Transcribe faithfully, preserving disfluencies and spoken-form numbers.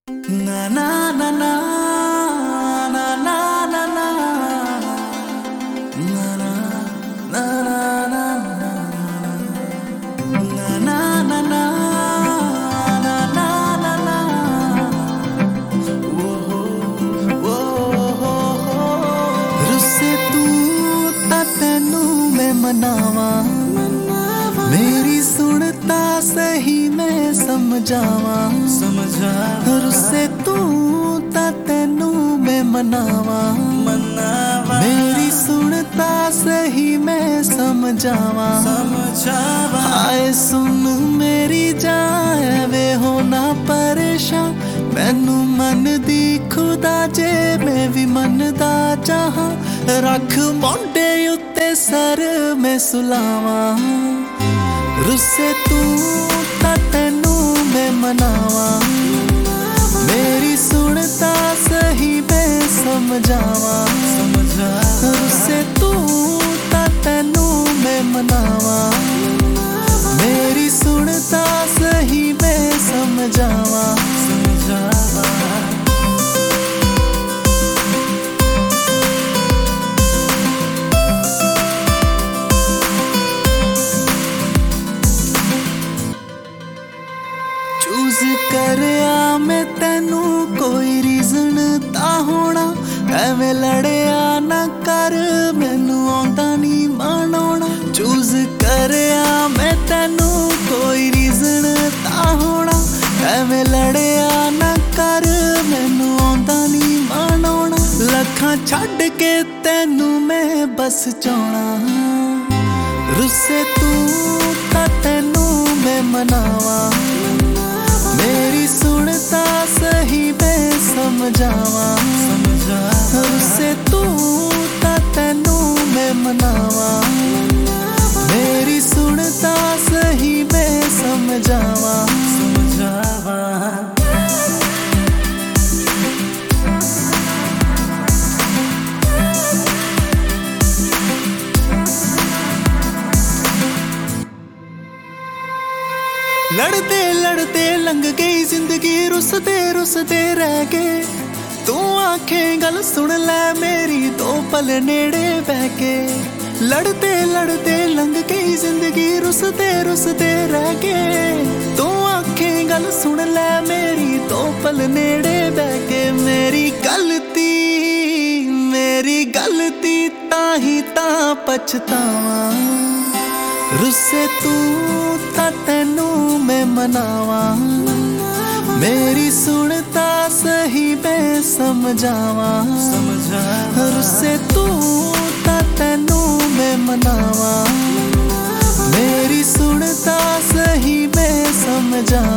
ना ना ना ना ना ना ना ना ना ना ना ना ना ना ना रुस्से तू ता तैनू मैं मनावा मेरी सुनता सही मैं समझावा समझा रुस्से तू ता तैनू मैं मनावा मनावा मेरी सुनता सही मैं समझावा समझावा आए सुन मेरी जाए वे होना परेशान मैनू मन दी खुदा जे मैं भी मन दा चाहां रख मोंडे उत्ते सर मैं सुलावा रुस्से तू ता तैनू मैं मनावा मेरी सुनता सही मैं समझावा समझा रुस्से तू ता तैनू मैं मनावा मेरी सुनता सही मैं समझावा समझावा चूज करया मैं तैनू कोई रीजन ता होना एवें लड़िया ना कर मैनू आंदा नी मनाउणा चूज करया मैं तैनू कोई रीजन ता होना एवें लड़िया ना कर मैनू आंदा नी मनाउणा लखां छड्ड के तैनू मैं बस चाहना रुस्से तू ता तैनू मैं मनावा मेरी सुनता सही मैं समझावा समझा रुस्से तू ता तैनू मैं मनावा मेरी सुनता सही मैं समझावा समझावा लड़ते लड़ते लंघ गई जिंदगी रुसते रुसते रह गए तू आंखें गल सुन ले मेरी दो पल नेड़े बह के लड़ते लड़ते लंघ गई जिंदगी रुसते रुसते रह गए तू आंखें गल सुन ले मेरी दो पल नेड़े बह के मेरी गलती मेरी गलती ताही ता पछतावा रुस्से तू ता तैनू मैं मनावा मेरी सुनता सही मैं समझावा समझा रुस्से तू ता तैनू मैं मनावा मेरी सुनता सही मैं समझा